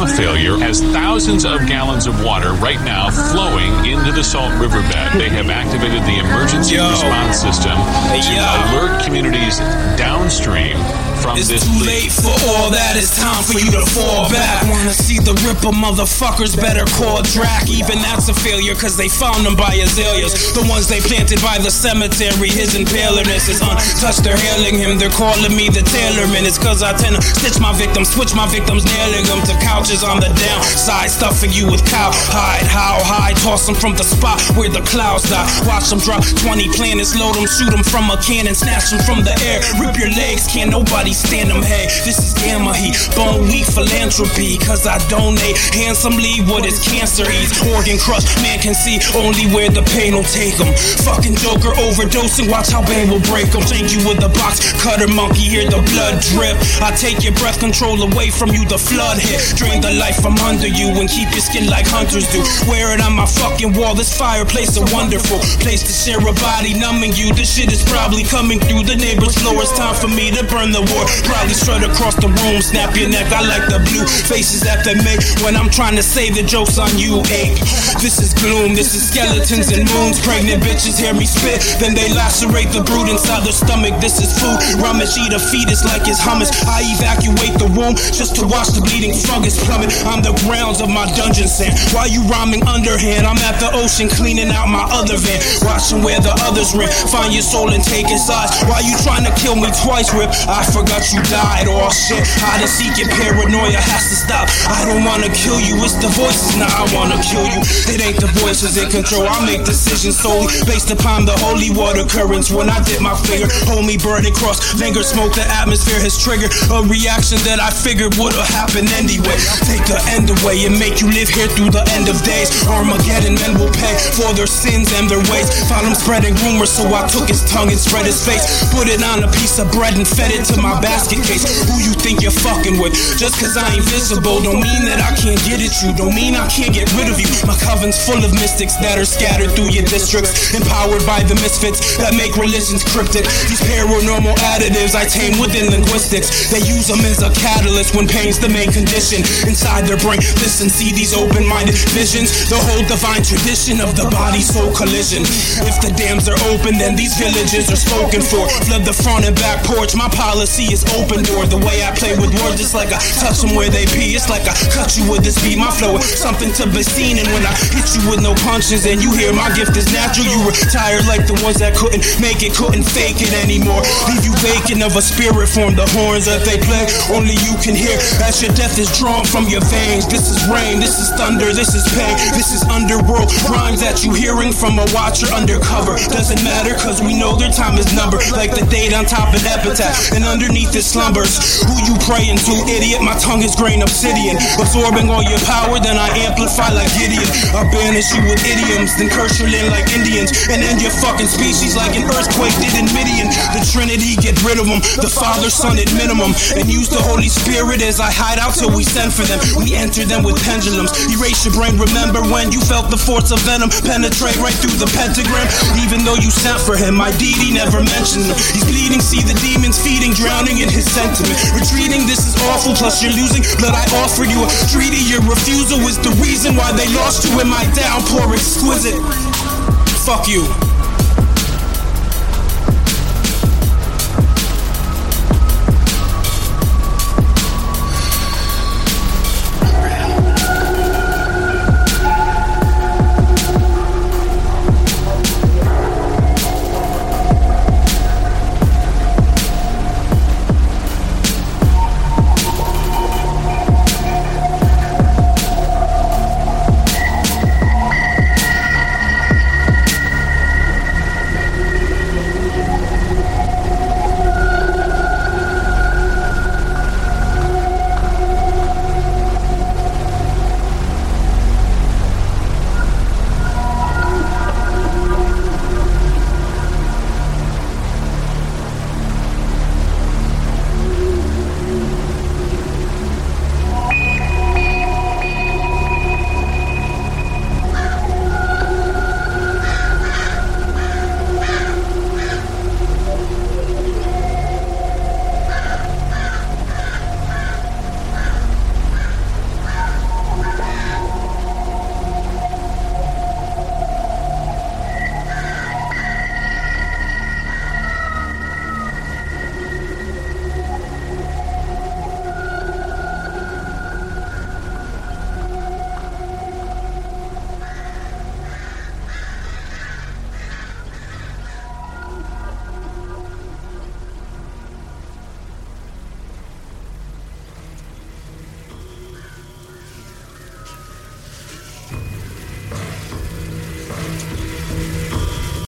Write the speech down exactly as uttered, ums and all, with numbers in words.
a failure has thousands of gallons of water right now flowing into the Salt Riverbed. They have activated the emergency Yo. response system Hey, to yo. alert communities downstream from It's this too leak. late for all that, it's time for you to fall back. Wanna see the ripper, motherfuckers better call Drac. Even that's a failure, cause they found them by azaleas. The ones they planted by the cemetery, his impaleness is untouched. They're hailing him, they're calling me the tailorman. It's cause I tend to stitch my victims, switch my victims, nailing them to couches on the downside, stuffing you with cow hide. How high, toss them from the spot where the clouds die. Watch them drop twenty planets, load them, shoot them from a cannon, snatch them from the air, rip your legs, can't nobody stand them. Hey, this is gamma heat, bone weak philanthropy, cause I donate handsomely what is cancer eats. Organ crush, man can see only where the pain will take them. Fucking Joker overdosing, watch how pain will break them. Change you with a box cutter, monkey, hear the blood drip. I take your breath control away from you, the flood hit. Drain the life from under you and keep your skin like hunters do. Wear it on my fucking wall, this fireplace a wonderful place to share a body, numbing you. This shit is probably coming through the neighbor's floor. It's time for me to burn the war. Probably strut across the room, snap your neck. I like the blue faces that they make when I'm trying to say the jokes on you, ape. This is gloom, this is skeletons and moons. Pregnant bitches hear me spit, then they lacerate the brood inside their stomach. This is food, rummage, eat a fetus like it's hummus. I evacuate the womb just to watch the bleeding fungus plummet on the grounds of my dungeon sand. While you rhyming underhand, I'm at the ocean cleaning out my other van, watching where the others ran. Find your soul and take its eyes. Why you trying to kill me twice, Rip? I forgot you died. Oh shit, how to seek your paranoia has to stop. I don't wanna kill you, it's the voices. Now I wanna kill you. It ain't the voices in control. I make decisions solely based upon the holy water currents. When I dip my finger, hold me burn it cross finger smoke. The atmosphere has triggered a reaction that I figured would have happened anyway. Take the end away and make you live here through the end of days. Armageddon, men will pay for their sins and their ways. Found him spreading rumors, so I took his tongue and spread his face. Put it on a piece of bread and fed it to my basket case. Who you think you're fucking with? Just cause I ain't visible don't mean that I can't get at you. Don't mean I can't get rid of you. My coven's full of mystics that are scattered through your districts, empowered by the misfits that make religions cryptic. These paranormal additives I tame within linguistics. They use them as a catalyst when pain's the main condition inside their brain. Listen, see these open-minded visions, the whole divine tradition of the body-soul collision. If the dams are open, then these villages are spoken for. Flood the front and back porch, my policy is open door. The way I play with words, it's like I touch them where they pee. It's like I cut you with this beat, my flow is something to be seen. And when I hit you with no punches and you hear my gift is natural, you retire like the ones that couldn't make it, couldn't fake it anymore. Leave you vacant of a spirit form, the horns that they play, only you can hear as your death is drawn from your veins. This is rain, this is thunder, this is pain, this is underworld rhymes that you hearing from a watcher undercover. Doesn't matter cause we know their time is numbered, like the date on top of epitaph and underneath it slumbers. Who you praying to, idiot? My tongue is grain obsidian, absorbing all your power, then I amplify like Gideon. I banish you with idioms, then curse your land like Indians, and end your fucking species like an earthquake did in Midian. The Trinity, get rid of them, the Father, Son at minimum, and use the Holy Spirit as I hide out till we send for them. We enter them with pendulums, erase your brain. Remember when you felt the force of venom penetrate right through the pentagram? Even though you sent for him, my deity never mentioned him. He's bleeding, see the demons feeding, drowning in his sentiment. Retreating, this is awful, plus you're losing, but I offer you a treaty. Your refusal is the reason why they lost you in my downpour exquisite. Fuck you.